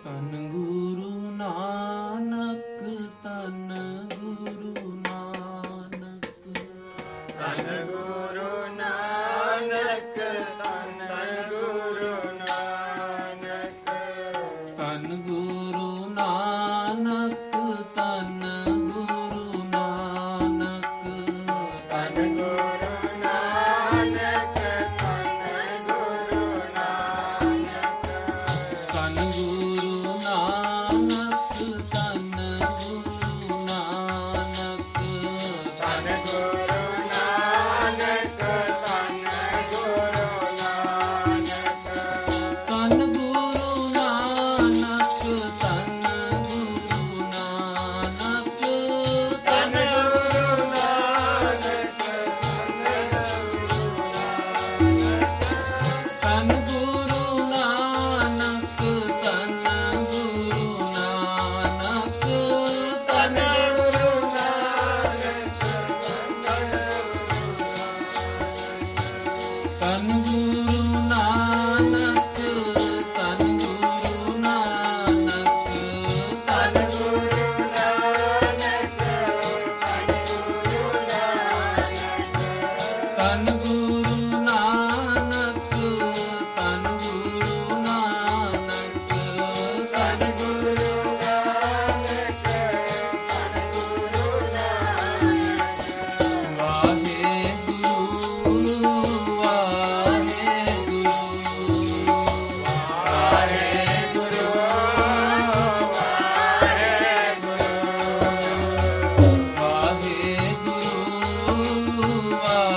ਧੰਨ ਗੁਰੂ ਨਾਨਕ, ਧੰਨ ਗੁਰੂ ਨਾਨਕ, ਧੰਨ ਗੁਰੂ ਨਾਨਕ, ਧੰਨ ਗੁਰੂ ਨਾਨਕ, ਧੰਨ ਗੁਰੂ ਨਾਨਕ, ਧੰਨ ਗੁਰੂ ਨਾਨਕ, ਧੰਨ ਗੁਰੂ ਨਾਨਕ, ਧੰਨ ਗੁਰੂ ਨਾਨਕ, ਧੰਨ ਗੁਰੂ ਨਾਨਕ, ਧੰਨ ਗੁਰੂ ਨਾਨਕ, ਧੰਨ ਗੁਰੂ ਨਾਨਕ, ਧੰਨ ਗੁਰੂ ਨਾਨਕ, ਧੰਨ ਗੁਰੂ ਨਾਨਕ, ਧੰਨ ਗੁਰੂ ਨਾਨਕ, ਧੰਨ ਗੁਰੂ ਨਾਨਕ, ਧੰਨ ਗੁਰੂ ਨਾਨਕ, ਧੰਨ ਗੁਰੂ ਨਾਨਕ, ਧੰਨ ਗੁਰੂ ਧੰਨ ਗੁਰੂ ਨਾਨਕ, ਧੰਨ ਗੁਰੂ ਨਾਨਕ, ਧੰਨ ਗੁਰੂ ਨਾਨਕ, ਧੰਨ ਗੁਰੂ ਨਾਨਕ, ਧੰਨ ਗੁਰੂ ਨਾਨਕ, ਧੰਨ ਗੁਰੂ ਨਾਨਕ, ਵਾਹਿਗੁਰੂ ਵਾਹਿਗੁਰੂ ਵਾਹਿਗੁਰੂ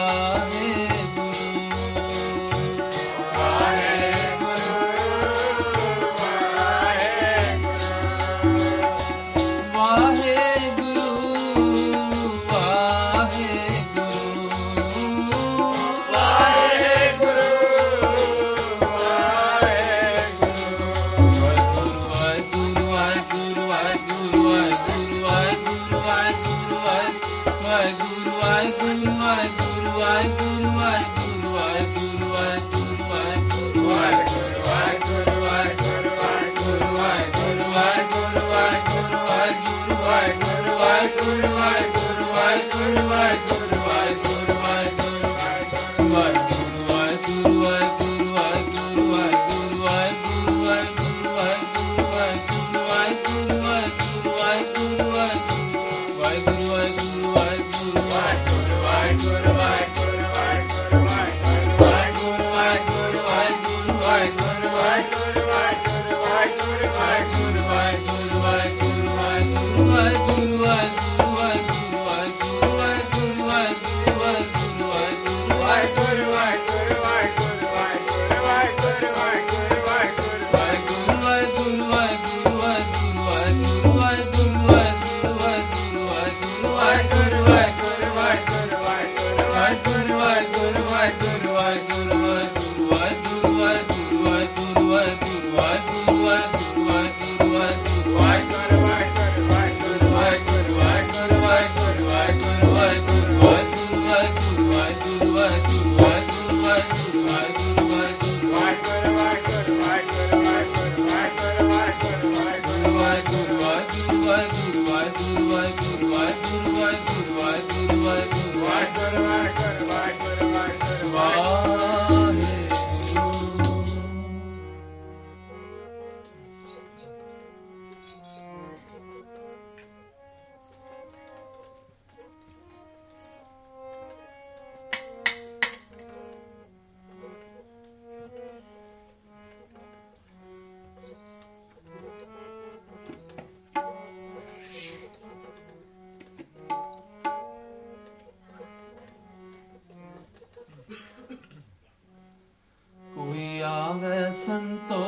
ਕੋਈ ਆਵੇ ਸੰਤੋ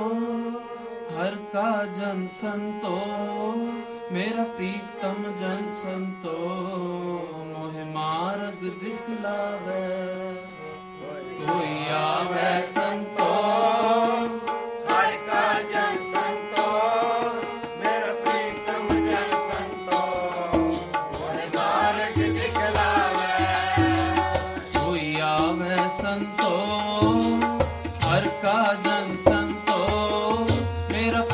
ਹਰ ਕਾ ਜਨ ਸੰਤੋ, ਮੇਰਾ ਪ੍ਰੀਤਮ ਜਨ ਸੰਤੋ, ਮੋਹਿ ਮਾਰਗ ਦਿਖਲਾਵੇ। ਕੋਈ ਆਵੇ ਸੰਤੋ ਹਰਿ ਕਾ ਜਨ ਸੰਤੋ, ਮੇਰਾ ਪ੍ਰੀਤਮ ਜਨ ਸੰਤੋ, ਮੋਹਿ ਮਾਰਗ ਦਿਖਲਾਵੇ। ਕੋਈ ਆਵੇ ਸੰਤੋ ਹਰ ਕਾ ਜਨ ਸੰਤੋ, ਮੇਰਾ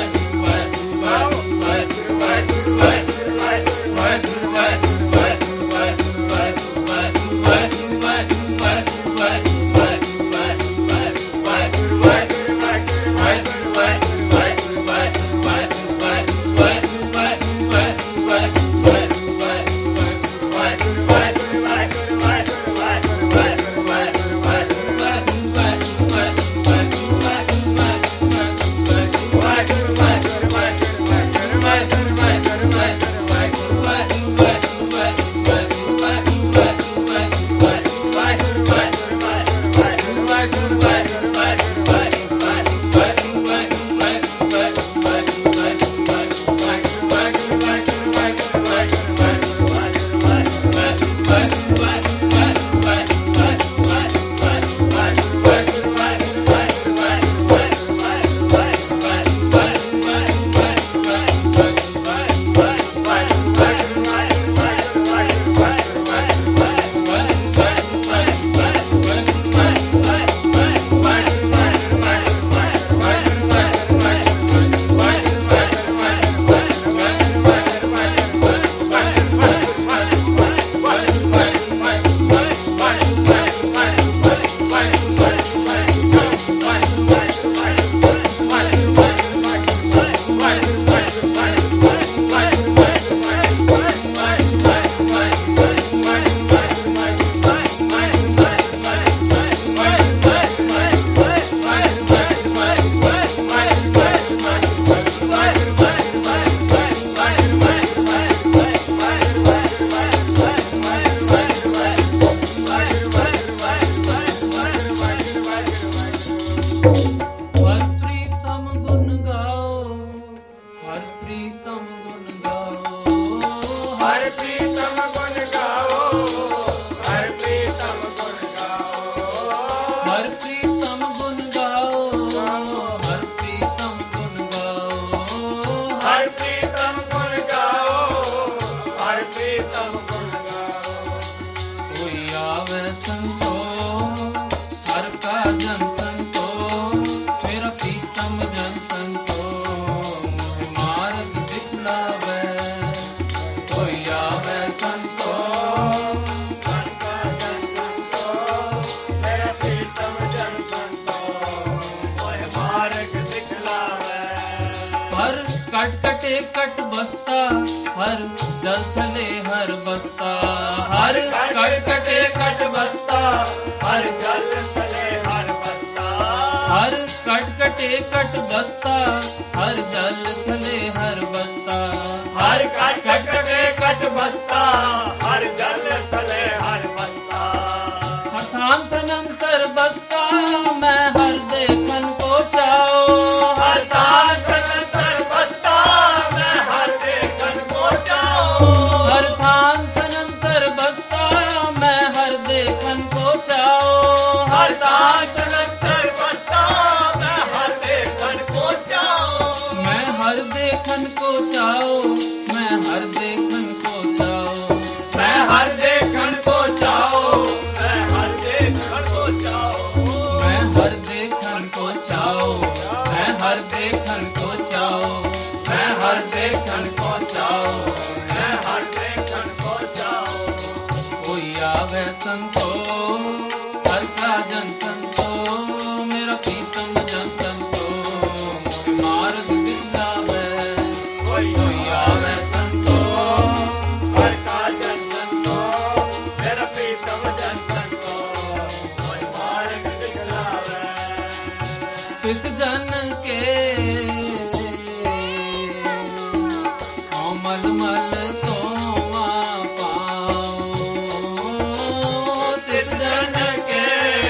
कट बसता हर जल थले हर बसता हर कटे कट बसता हर जल थले हर बसता हर कटे कट बसता हर जल थले हर बसता हर कटे कट बसता हर जल थले हर बसता हठांतनंतर बसता मैं हर देखन को चाओ हर तांतनंतर बसता मैं हर देखन को चाओ हर थांतनंतर बसता मैं हर देखन को चाओ हर तांतनंतर बसता मैं हर देखन को चाओ मैं हर देखन को चाओ मैं हर देखन को चाओ मैं हर देखन को चाओ मैं हर देखन को चाओ मैं हर देखन को चाओ मैं हर देखन को चाओ मैं हर देखन को चाओ मैं हर देखन को चाओ कोई आवे संतो हर का जन संतो मेरा प्रीतम जन संतो मोर मार्ग दिखलावे कोई आवे संतो हर का जन संतो मेरा प्रीतम जन संतो कोई मार्ग दिखलावे किस जन के मल मल सोवा पाओ तिस जन के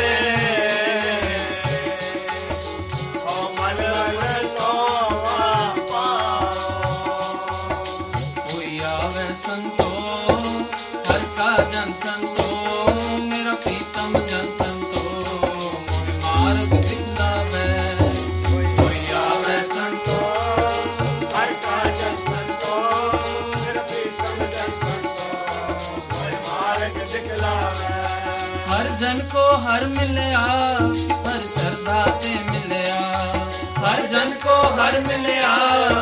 ओ मन मन सोवा पाओ कोई आवे संतो हर का जन संतो मेरा प्रीतम जन संतो मोर मार्ग दिखलावे कोई आवे संतो हर का जन संतो मेरा प्रीतम जन संतो कोई मार्ग दिखलावे हर जन को हर मिलया हर श्रद्धा से मिलया हर जन को हर मिलया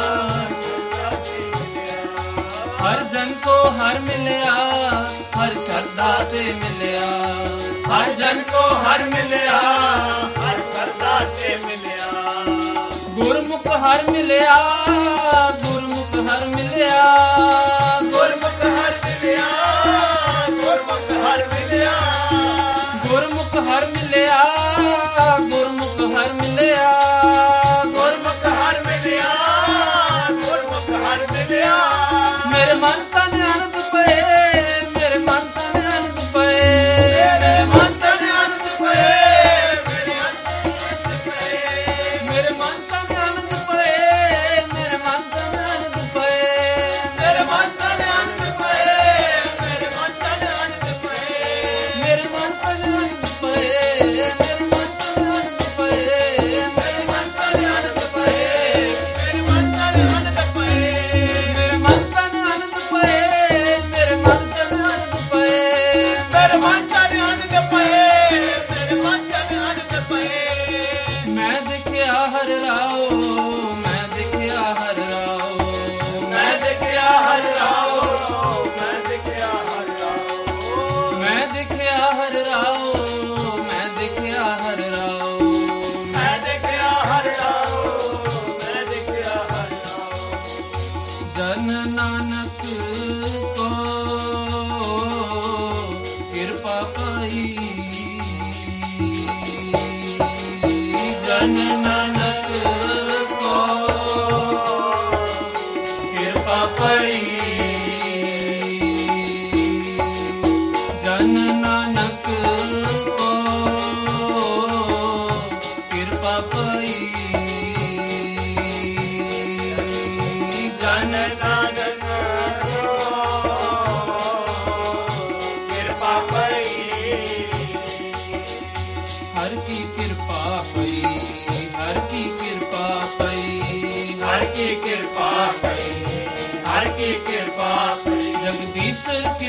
हर जन को हर मिलया हर श्रद्धा से मिलया हर जन को हर मिलया हर श्रद्धा से मिलया गुरमुख हर मिलया गुरमुख हर मिलया गुरमुख हर मिलया गुरमुख हर मिलया गुरमुख हर मिलया गुरमुख हर मिलया गुरमुख हर मिलया गुरमुख हर मिलया मेरे मन तन अनंत पे मेरे मन तन अनंत पे मेरे मन तन अनंत पे मेरे मन तन अनंत पे मेरे मन तन अनंत पे मेरे मन तन अनंत पे मेरे मन तन अनंत पे मेरे मन तन अनंत पे मेरे मन तन अनंत पे मेरे मन तन अनंत पे मेरे मन तन अनंत पे मेरे मन तन अनंत पे मेरे मन तन अनंत पे मेरे मन तन अनंत पे मेरे मन तन अनंत पे मैं दिखया हर राओ मैं दिखया हर राओ मैं दिखया हर राओ मैं दिखया हर राओ मैं दिखया हर राओ मैं दिखया हर राओ मैं दिखया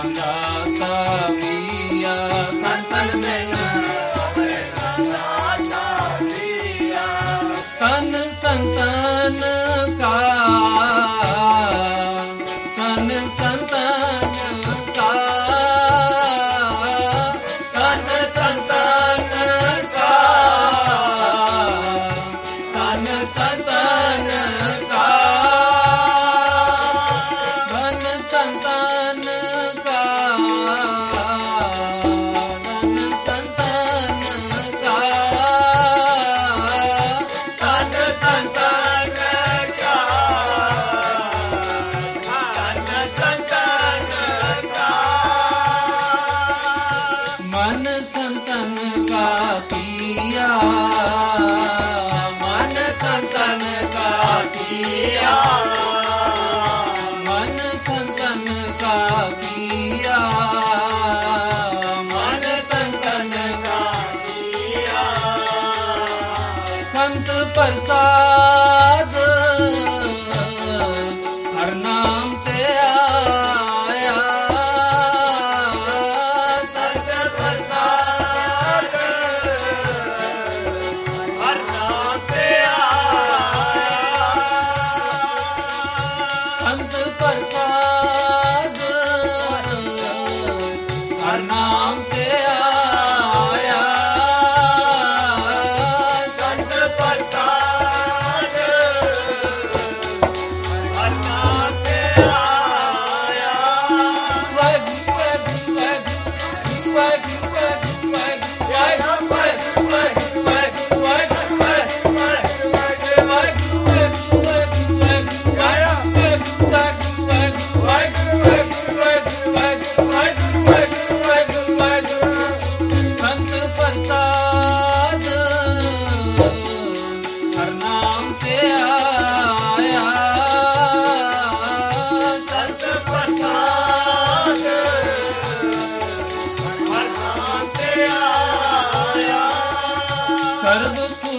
संगाता पिया संतन में तन संतन का तन संतन का तन संतन का तन संतन का धन संतन का धन संतन का तन संतन का तन संतन का मन संतन का पिया मन संतन का पिया मन संतन का पिया मन संतन का संत प्रसाद हर नाम से आया संत प्रसाद हर नाम से आया संत प्रसाद हर नाम से आया संत प्रसाद हर नाम से आया संत प्रसाद हर नाम से आया संत प्रसाद हर नाम से आया सर्व